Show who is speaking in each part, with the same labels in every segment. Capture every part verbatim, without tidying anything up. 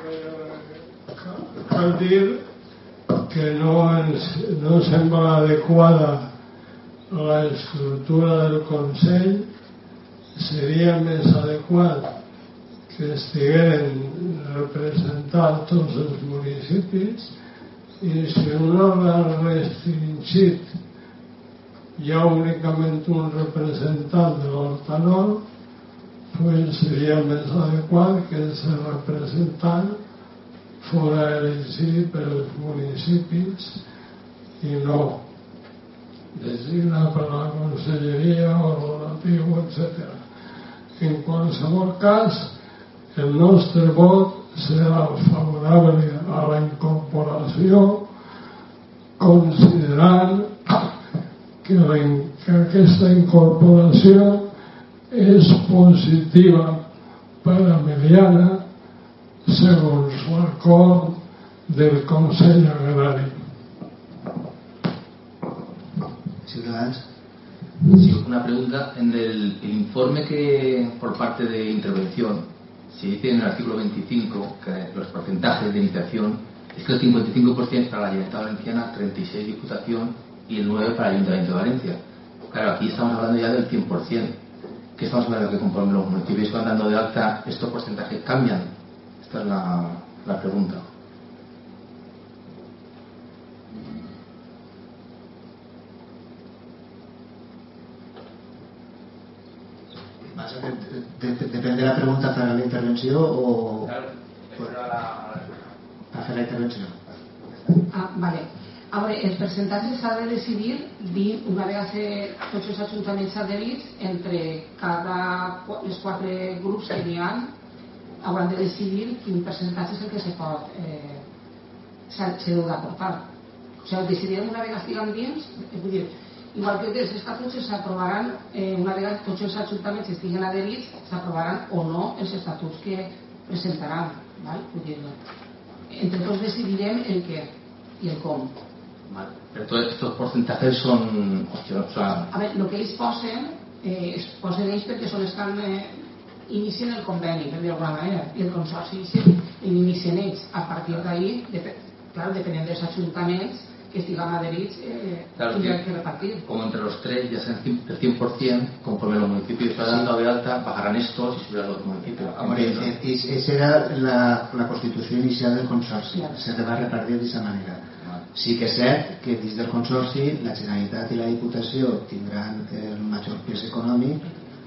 Speaker 1: cal dir que no, ens, no sembla adequada la estructura del Consell. Seria més adequat que estigueren representats tots els municipis, i si un òrgan restringit hi ha únicament un representant de l'Horta Nord, pues seria més adequat que el representant fora elegit pels municipis i no designat per la conselleria o relatiu, etcètera. En qualsevol cas, el nostre vot serà favorable a la incorporació, considerant que, la, que aquesta incorporació és positiva per a Meliana segons l'acord del Consell Agrari.
Speaker 2: Ciudadanos.
Speaker 3: Sí, una pregunta. En el, el informe que por parte de intervención se dice en el artículo veinticinco que los porcentajes de iniciación es que el cincuenta y cinco por ciento para la Generalitat Valenciana, treinta y seis por ciento Diputación y el nueve por ciento para el Ayuntamiento de Valencia. Claro, aquí estamos hablando ya del cien por ciento. ¿Qué estamos hablando que conforme los municipios van dando de alta, estos porcentajes cambian? Esta es la, la pregunta.
Speaker 2: Depèn de la pregunta per a la intervenció o...
Speaker 3: Claro,
Speaker 2: per a fer la intervenció.
Speaker 4: Ah, vale. A veure, els percentatges s'ha de decidir dir, una vegada tots els ajuntaments adherits, entre cada els quatre grups que n'hi ha hauran de decidir quin percentatge és el que se pot eh, s'ha d'aportar. O sigui, decidirem una vegada estiguem dins, vull dir, igual que els estatuts s'aprovaran, eh, una vegada tots els ajuntaments estiguen adherits, s'aprovaran o no els estatuts que presentaran. Val? Vull dir, entre tots decidirem el què i el com.
Speaker 3: Vale. Pero todos estos porcentajes son... Hostia, o sea...
Speaker 4: A veure, el que ells posen, eh, es posen ells perquè són els que han, eh, inicien el conveni, per dir d'alguna manera, i el consorci inicien ells. A partir d'ahí, de, claro, depenent dels ajuntaments que estiguem adherits, eh,
Speaker 3: claro,
Speaker 4: tindran que repartir.
Speaker 3: Como entre los tres ya sean el cien por ciento, conforme los municipios están dando de alta, bajarán estos y subirán los municipios.
Speaker 2: Esa era la, la constitució inicial del consorci, se va repartir d'aquesta manera. Sí que és cert que dins del consorci la Generalitat i la Diputació tindran el major pes econòmic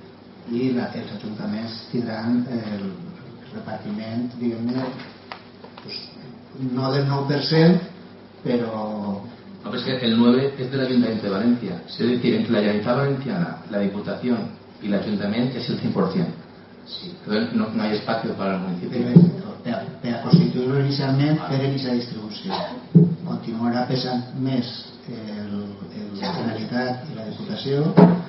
Speaker 2: i la, els ajuntaments tindran el repartiment, diguem-ne, pues, no del nou per cent, però...
Speaker 3: No, pero es que el nueve es del Ayuntamiento de Valencia. Es decir, entre la Generalitat Valenciana, la Diputación y el Ayuntamiento es el cien por ciento. Sí. Entonces no, no hay espacio para el municipio.
Speaker 2: Per, per a constituir-lo inicialment, fer aquesta distribució. Continuarà pesant més el, el, la Generalitat i la Diputació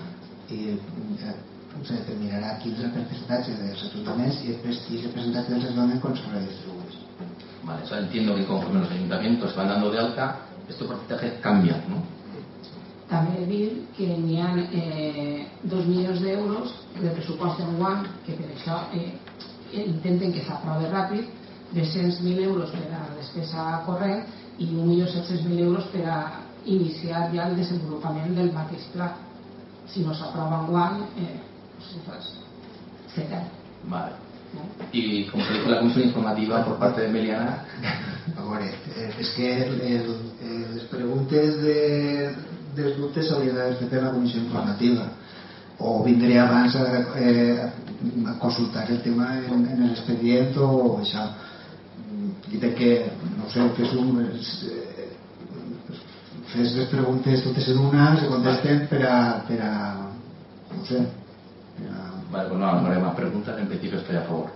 Speaker 2: i eh, se determinarà quin és el percentatge dels ajuntaments i després quin és el percentatge dels ajuntaments com se redistribueix.
Speaker 3: Vale, o sea, entiendo que conforme los ayuntamientos se van dando de alta, estos porcentajes cambian, ¿no?
Speaker 4: També dir que n'hi ha eh, dos milions d'euros de pressupost d'enguany que per això eh, intenten que s'aprovi ràpid, tres-cents mil euros per a despesa corrent i un milió set-cents mil euros per a iniciar ja el desenvolupament del mateix pla. Si no s'aprova enguany, eh, pues, se perd.
Speaker 3: Vale. Y como se dijo la comisión informativa por parte de Meliana...
Speaker 2: A veure, és que el, el, les preguntes de, dels dubtes s'haurien de fer a la comissió informativa o vindré abans a, eh, a consultar el tema en, en l'expedient o això. I perquè, no sé, fes, un, eh, fes les preguntes totes en una, se contesten per a, per a no sé, per a...
Speaker 3: Vale, pues no, no haré más preguntas, en principio estoy a favor.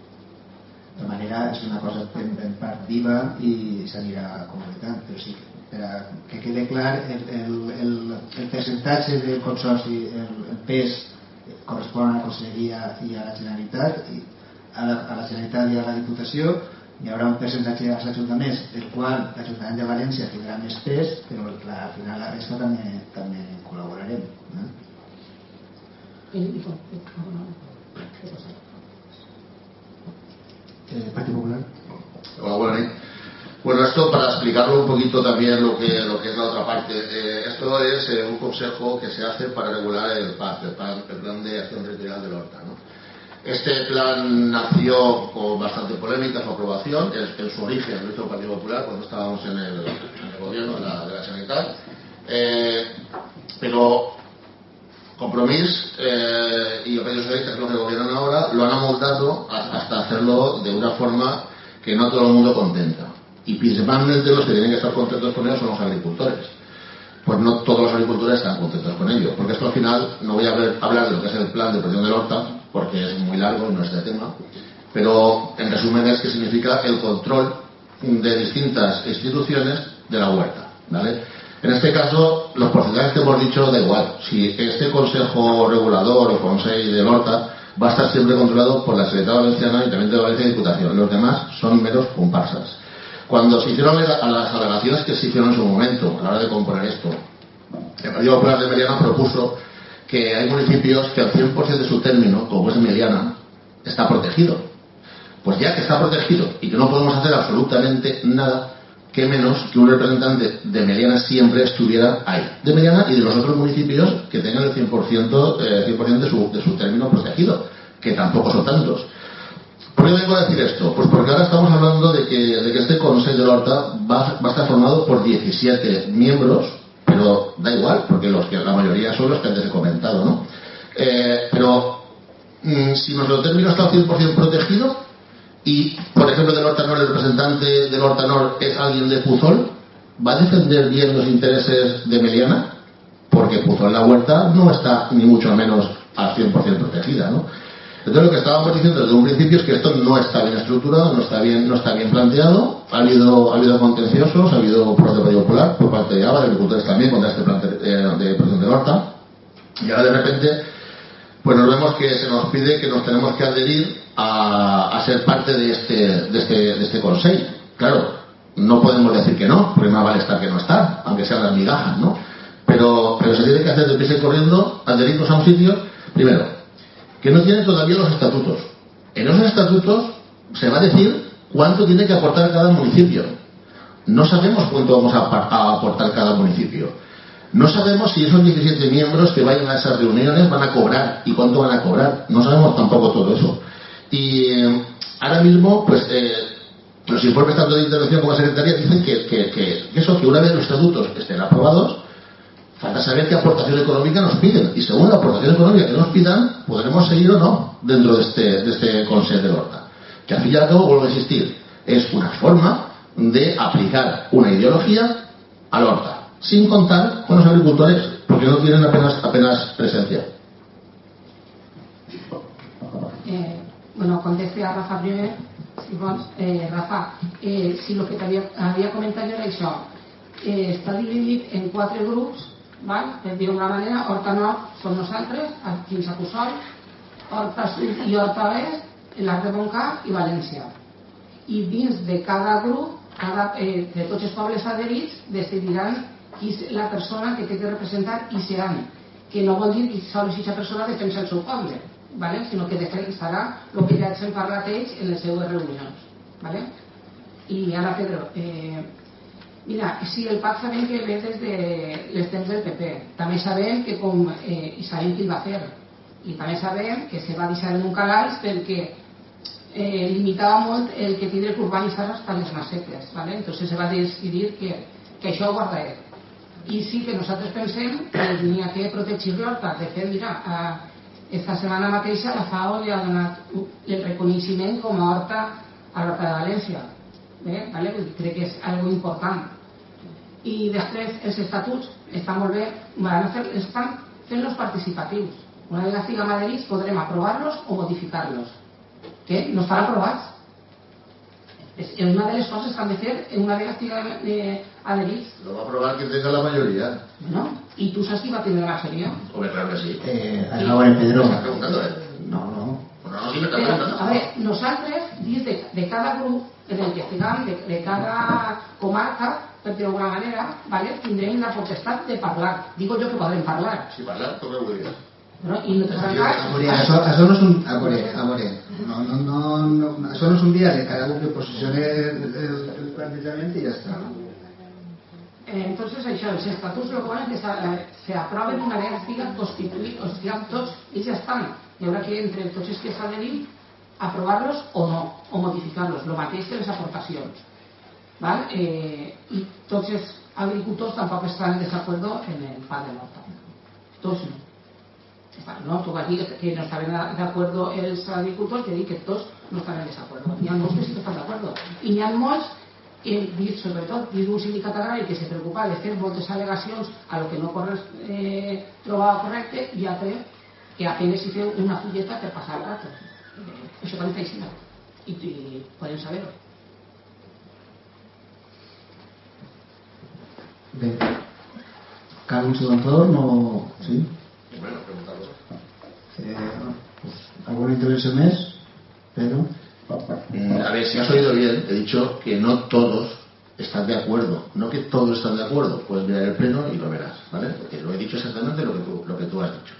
Speaker 2: De manera, és una cosa en, en part viva i s'anirà comunicant, però sí, per a que quede clar el, el, el, el percentatge del consorci, el, el pes correspon a la Conselleria i a la Generalitat, i a la, a la Generalitat i a la Diputació. Hi haurà un percentatge als ajuntaments del qual l'Ajuntament de València tindrà més pes, però clar, al final la resta també, també col·laborarem. Eh? Eh, Partit Popular.
Speaker 5: Hola, bueno, bueno, esto para explicarlo un poquito también lo que, lo que es la otra parte. Eh, esto es eh, un consejo que se hace para regular el P A C, el Plan, el plan de Acción Territorial del Horta, ¿no? Este plan nació con bastante polémica su aprobación. En, en su origen lo hizo el Partido Popular cuando estábamos en el, en el gobierno de la, de la Generalitat. Eh, pero Compromís eh, y el Partido Socialista, que es lo que gobiernan ahora, lo han amoldado hasta hacerlo de una forma que no todo el mundo contenta. Y principalmente los que tienen que estar contentos con ello son los agricultores. Pues no todos los agricultores están contentos con ello, porque esto al final, no voy a ver, hablar de lo que es el plan de protección del Horta, porque es muy largo y no es este tema, pero en resumen es que significa el control de distintas instituciones de la huerta, ¿vale? En este caso, los porcentajes que hemos dicho da igual. Si este Consejo Regulador o Consejo del Horta va a estar siempre controlado por la Secretaría Valenciana, Ayuntamiento de Valencia y Diputación. Los demás son meros comparsas. Cuando se hicieron a las alegaciones que se hicieron en su momento, a la hora de componer esto, el Partido Popular de Meliana propuso que hay municipios que al cien por ciento de su término, como es Meliana, está protegido. Pues ya que está protegido y que no podemos hacer absolutamente nada, que menos que un representante de Meliana siempre estuviera ahí, de Meliana y de los otros municipios que tengan el cien por ciento, eh, cien por ciento de, su, de su término protegido, que tampoco son tantos. ¿Por qué vengo a decir esto? Pues porque ahora estamos hablando de que, de que este Consejo del Horta va, va a estar formado por diecisiete miembros, pero da igual, porque los que la mayoría son los que antes he comentado, ¿no? Eh, pero mmm, si nuestro término está al cien por ciento protegido y, por ejemplo, del Hortanor, el representante del Hortanor es alguien de Puzol, ¿va a defender bien los intereses de Meliana? Porque Puzol, la huerta, no está ni mucho menos al cien por ciento protegida, ¿no? Entonces lo que estábamos diciendo desde un principio es que esto no está bien estructurado, no está bien, no está bien planteado. Ha habido, ha habido contenciosos, ha habido por parte del Partido Popular, por parte de ABA, de agricultores también, contra este plan de, de, de protección del Horta. Y ahora de repente, pues nos vemos que se nos pide que nos tenemos que adherir a, a ser parte de este, de este, de este Consejo. Claro, no podemos decir que no, porque más vale estar que no estar, aunque sean las migajas, ¿no? Pero, pero se tiene que hacer deprisa y corriendo, adherirnos a un sitio, primero, que no tiene todavía los estatutos. En esos estatutos se va a decir cuánto tiene que aportar cada municipio. No sabemos cuánto vamos a, a aportar cada municipio. No sabemos si esos diecisiete miembros que vayan a esas reuniones van a cobrar y cuánto van a cobrar. No sabemos tampoco todo eso. Y eh, ahora mismo, pues eh, los informes tanto de intervención como de secretaría dicen que, que, que, que eso, que una vez los estatutos estén aprobados, falta saber qué aportación económica nos piden. Y según la aportación económica que nos pidan, podremos seguir o no dentro de este, de este Consejo del Horta. Que al fin y al cabo, vuelvo a insistir, es una forma de aplicar una ideología al Horta, sin contar con los agricultores, porque no tienen apenas, apenas presencia.
Speaker 4: Eh, bueno, conteste a Rafa primero. Eh, Rafa, eh, si lo que te había, había comentado era això, eh, està dividit en quatre grups, val? Per dir d'una manera, Horta Nord som nosaltres, fins a Puçol, Horta Sud i Horta Oest, l'Arc de Montcap i València. I dins de cada grup, cada, eh, de tots els pobles adherits, decidiran qui és la persona que té que representar i seran, que no vol dir que sols aquesta persona defensa el seu poble, ¿vale? Sinó que defensarà el que ja ens han parlat ells en les seues reunions, ¿vale? I ara, Pedro, eh, mira, sí, el P A C sabem que ve des de les temps del P P. També sabem que com, eh, i sabem qui el va fer, i també sabem que se va deixar en un calaix perquè eh, limitava molt el que tindre que urbanitzar hasta les masetes, ¿vale? Entonces se va decidir que, que això ho guardaré. I sí que nosaltres pensem que n'hi ha que protegir l'horta. De fet, mira, eh, esta setmana mateixa la FAO li ha donat el reconeixement com a horta a l'Horta de València. Bé, vale? Crec que és algo important. I després els estatuts estan molt bé, van a fer, estan fent-los participatius. Una vegada estiguem adherits podrem aprovar-los o modificar-los, que no estan aprovats. És una de les coses que han de fer una vegada estiguem eh, adherits.
Speaker 5: Lo va a aprobar quien tenga la mayoría.
Speaker 4: ¿No? ¿Y tú sabes que va a tener la mayoría?
Speaker 5: Hombre, claro que sí.
Speaker 2: Eh, a veure, Pedro.
Speaker 5: ¿Me estás preguntando, eh?
Speaker 2: No, no.
Speaker 5: Bueno, no, sí me estás
Speaker 4: Pero,
Speaker 5: preguntando.
Speaker 4: a ver, nosaltres, dins de, de cada grup en el que estiguem, de, de cada comarca, per dir d'alguna manera, ¿vale? Tindrem la potestat de parlar. Digo yo que podrem parlar.
Speaker 5: Si parlar, toca el día.
Speaker 4: ¿No? Y no te
Speaker 2: A veure, això, això no és un... A veure, a veure. No, no, no, no, eso no es un día de cada uno que posicione el, el, el plantejament i ja està.
Speaker 4: Entonces, això, els estatuts el que volen és que s'aproven una vegada estiguen constituïts, o estiguem tots, ells ja estan. Hi haurà que, entre tots els que s'adherim, aprovar-los o no, o modificar-los, el mateix que les aportacions. ¿Vale? Eh, I tots els agricultors tampoc estan en desacuerdo en el P A C de l'Horta. Tots no. No, tu vas dir que no estaven de acuerdo els agricultors, que dic que tots no estan en desacuerdo. N'hi ha molts que sí que estan d'acuerdo. I n'hi ha molts, eh, sobretot dins d'un sindicat agrari que se preocupa de fer moltes al·legacions a lo que no eh, trobava correcte, i altre que apenas hi feu una fulleta per passar el rato. Eh, això també fa així, i, i podem saber-ho.
Speaker 2: Bé, cal un segon torn o... Sí?
Speaker 5: Bueno, preguntarlo.
Speaker 2: Eh, pues, ¿alguna intervención más? Pero...
Speaker 5: Eh, a ver, si has oído bien, he dicho que no todos están de acuerdo. No que todos están de acuerdo. Puedes mirar el pleno y lo verás, ¿vale? Porque lo he dicho exactamente lo que tú, lo que tú has dicho.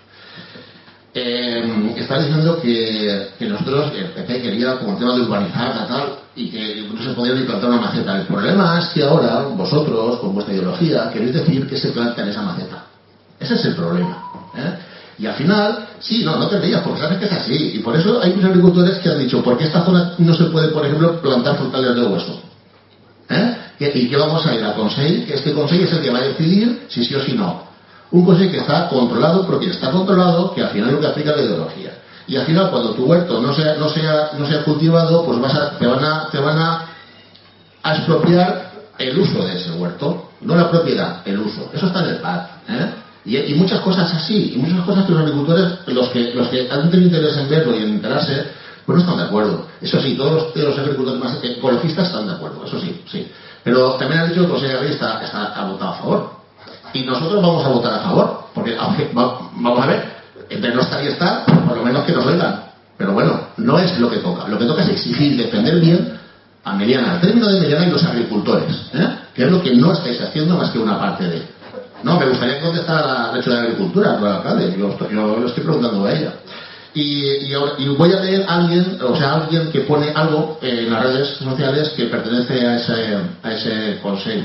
Speaker 5: Eh, está diciendo que, que nosotros, el P P quería como el tema de urbanizar tal, y que no se podía ni plantar una maceta. El problema es que ahora vosotros, con vuestra ideología, queréis decir que se planta en esa maceta. Ese es el problema, ¿eh? Y al final, sí, no, no te rías, porque sabes que es así. Y por eso hay muchos agricultores que han dicho, ¿por qué esta zona no se puede, por ejemplo, plantar frutales de hueso? ¿Eh? ¿Y qué vamos a ir al Consell? Que este Consell es el que va a decidir si sí o si no. Un Consell que está controlado, porque está controlado, que al final es lo que aplica la ideología. Y al final, cuando tu huerto no sea, no sea, no sea cultivado, pues vas a, te van a, te van a, a expropiar el uso de ese huerto. No la propiedad, el uso. Eso está en el P A C, ¿eh? Y, y muchas cosas así, y muchas cosas que los agricultores, los que, los que han tenido interés en verlo y en enterarse, pues no están de acuerdo. Eso sí, todos los, los agricultores más ecologistas están de acuerdo, eso sí, sí. Pero también han dicho que el Consejo Agrario está, está, ha votado a favor. Y nosotros vamos a votar a favor, porque aunque, va, vamos a ver, entre no estar y estar, por lo menos que nos oigan. Pero bueno, no es lo que toca. Lo que toca es exigir y defender bien a Meliana, al término de Meliana y los agricultores, ¿eh? Que es lo que no estáis haciendo más que una parte de... No, me gustaría contestar a la hecho de Agricultura, al alcalde. Yo, yo lo estoy preguntando a ella. Y, y, ahora, y voy a leer a alguien, o sea, alguien que pone algo en las redes sociales que pertenece a ese, a ese consejo,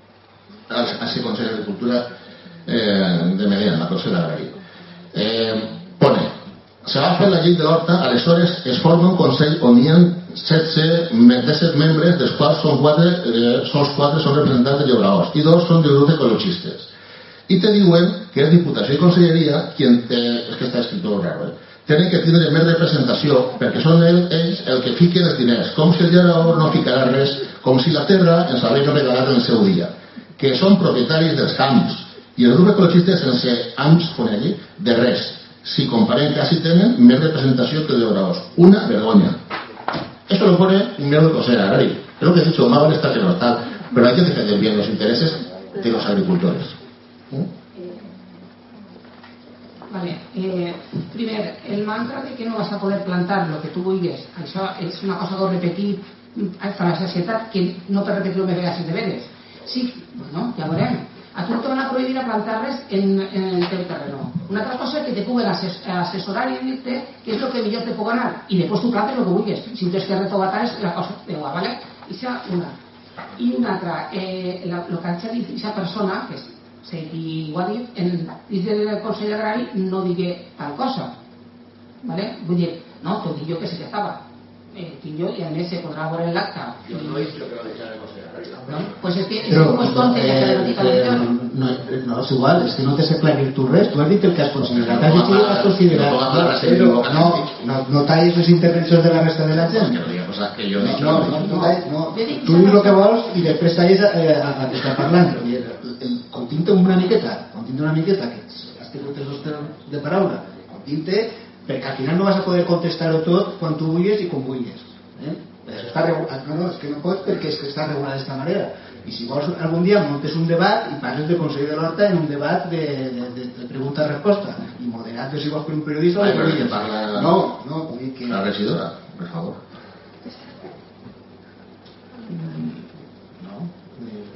Speaker 5: a ese Consejo de Agricultura eh, de Mediana, la Consejo de Agrario. Eh, pone, se va a fer la llei de l'Horta, aleshores es forma un Consell on hi ha setze, disset membres, dels quals són quatre, eh, sols quatre són representants de Llobregat i dos són del grup ecologistes. Y te diuen que es Diputació i Conselleria quien te, es que está escrito raro, eh? Tenen que tindre més representació perquè són ells el que fiquen els diners, com si el Llobregat no ficarà res, com si la terra ens l'hagués regalat en el seu dia, que són propietaris dels camps i el grup ecologista sense ams, pone allí, de res. Si comparem quasi tenen més representació que el Llobregat. Una vergonya. Esto lo pone un miembro del Consejo Agrario. Es lo que he dicho, más vale estar que no estar, pero hay que defender bien los intereses de los agricultores. ¿Mm?
Speaker 4: Vale. Eh, primer, el mantra de que no vas a poder plantar lo que tu vulguis, això és una cosa que ho repetit a la societat, que no per repetir-ho més vegades de veres. Sí, bueno, ja veurem. A tu no te van a prohibir a plantar res en, en el teu terreno. Una altra cosa és que te puguen assessorar i dir-te què és el que millor te puc anar, i després tu plantes el que vulguis. Si tens que retobatar és la cosa teua, ¿vale? Ixa una. I una altra, eh, el que ha dit aquesta persona, que és sí, i ho ha dit, en, dins del Consell Agrari no digué tal cosa, ¿vale? Vull dir, no, t'ho dic jo que sí que estava, eh, tinc jo, i a més se podrà veure en l'acte.
Speaker 5: Yo no he dicho que lo dijera el Consejo Agrario.
Speaker 4: No, pues es que
Speaker 2: Pero,
Speaker 4: es como es tonte que se lo diga
Speaker 2: eh, no, no, es igual, es que no te sé aclarir tu res, tú has dicho el que has considerat, has dicho el que has considerat, pero no, no, no talles les intervencions de la resta de la gent.
Speaker 5: Que no diga cosas que yo he
Speaker 2: No,
Speaker 5: dicho.
Speaker 2: no, no, no, talles, no. Tu dius el que vols i després talles a, a, a que està parlant. I el, el, continta una miqueta, continta una miqueta, que has tingut els dos de paraula, continta, perquè al final no vas a poder contestar-ho tot quan tu vulguis i com vulguis. Eh? Això està regulat, no, no, és que no pots perquè és que està regulat d'esta manera. I si vols algun dia montes un debat i passes del Consell de l'Horta en un debat de, de, de, de pregunta-resposta i moderat de si vols per un periodista
Speaker 5: Ai,
Speaker 2: o
Speaker 5: però
Speaker 2: que
Speaker 5: que parla
Speaker 2: no, no, vull dir que
Speaker 5: la regidora, por favor.
Speaker 2: no eh,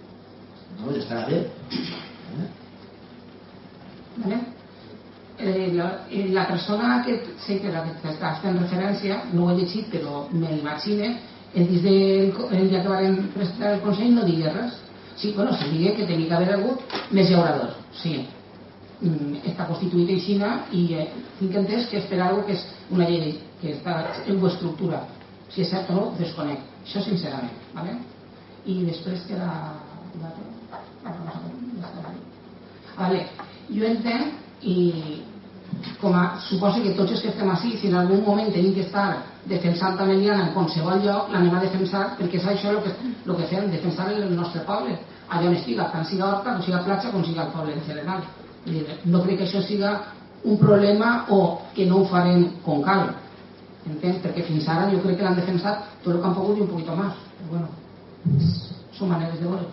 Speaker 2: no, ja estarà bé.
Speaker 4: ¿Vale? Eh, la persona que sé que la que està fent referència, no ho he llegit però me l'imagine, el dia que van presentar el Consell no digui res. Sí, bueno, se digui que tenia que haver hagut més llauradors, sí, està constituït aixina i tinc entès que és per algo que és una llei que està en una estructura, si és cert o no desconec, això sincerament, ¿vale? I després queda vale, jo entenc i com a, suposo que tots els que estem així, si en algun moment tenim que estar defensant la Meliana en qualsevol lloc, l'anem a defensar perquè és això el que, el que fem, defensar el nostre poble allà on estiga, tant siga Horta com siga Platja com siga el poble en general. No crec que això siga un problema o que no ho farem com cal, entens? Perquè fins ara jo crec que l'han defensat tot el que han pogut i un poquito más, però bueno, són maneres de veure.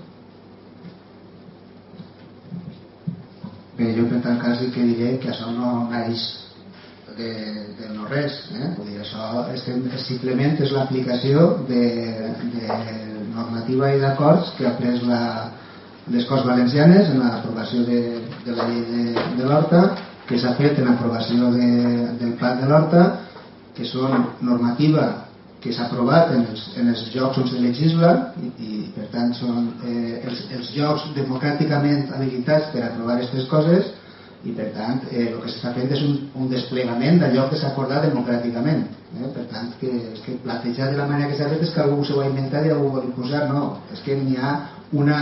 Speaker 2: Bé, jo per tant cas que diré que això no naix de, de no res, eh? Vull dir, això és, simplement és l'aplicació de, de normativa i d'acords que ha pres la, les Corts Valencianes en l'aprovació de, de la llei de, de l'Horta, que s'ha fet en l'aprovació de, del Plat de l'Horta, que són normativa que s'ha aprovat en els, en els llocs on se legisla i, i per tant són eh, els, els llocs democràticament habilitats per aprovar aquestes coses i per tant eh, el que s'està fent és un, un desplegament d'allò que s'ha acordat democràticament, eh? Per tant que, és que platejar de la manera que s'ha fet és que algú s'ho ha inventat i algú ho vol imposar, no, és que n'hi ha una,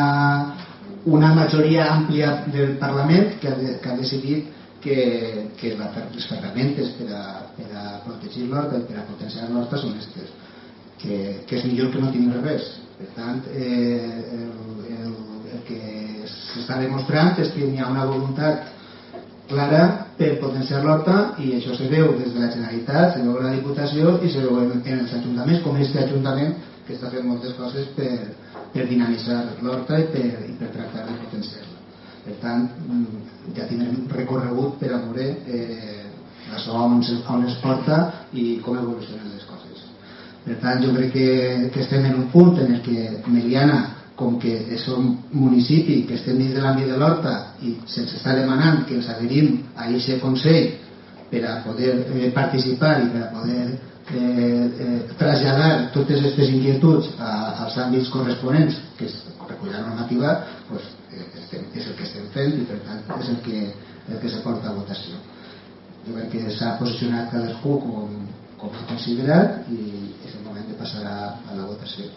Speaker 2: una majoria àmplia del Parlament que ha, de, que ha decidit que, que la, les ferramentes per a, per a protegir l'Horta i per a potenciar l'Horta són aquestes, que, que és millor que no tinguin res. Per tant, eh, el, el, el que s'està demostrant és que hi ha una voluntat clara per potenciar l'Horta i això se veu des de la Generalitat, se veu a la Diputació i se veu en, en els ajuntaments, com aquest ajuntament que està fent moltes coses per, per dinamitzar l'Horta i per, i per tractar de potenciar-la. Per tant, ja tindrem recorregut per a veure eh, això on, on es porta i com evolucionen les coses. Per tant, jo crec que, que estem en un punt en el que Meliana, com que és un municipi que estem dins de l'àmbit de l'Horta i se'ns està demanant que ens adherim a aquest Consell per a poder eh, participar i per a poder eh, eh, traslladar totes aquestes inquietuds a, als àmbits corresponents que es recull la normativa, pues, Estem, és el que estem fent i per tant és el que, el que se porta a votació. Jo crec que s'ha posicionat cadascú com, com ha considerat i és el moment de passar a, a la votació.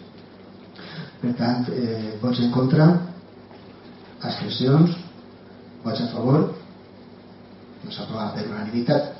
Speaker 2: Per tant, eh, vots en contra, abstencions, vots a favor, no s'aprova per unanimitat.